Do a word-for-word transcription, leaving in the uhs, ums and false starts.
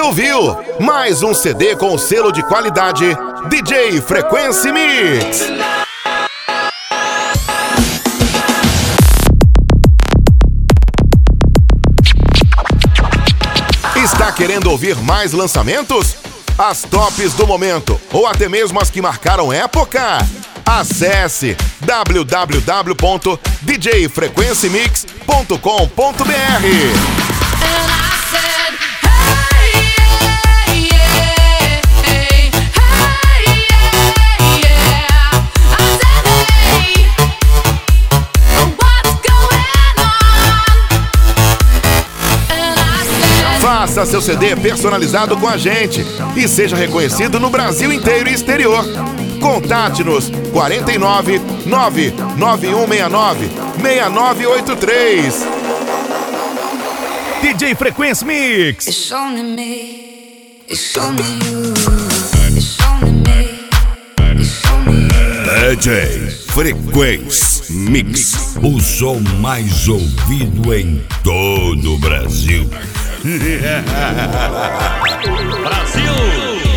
ouviu mais um C D com o selo de qualidade D J Frequency Mix. Está querendo ouvir mais lançamentos? As tops do momento ou até mesmo as que marcaram época? Acesse w w w ponto d j frequency mix ponto com ponto b r. Faça seu C D personalizado com a gente e seja reconhecido no Brasil inteiro e exterior. Contate-nos quarenta e nove, nove nove um seis nove, seis nove oito três. D J Frequency Mix. It's only me, it's only you, it's only me, it's only you. D J Frequency Mix, o som mais ouvido em todo o Brasil. Brasil!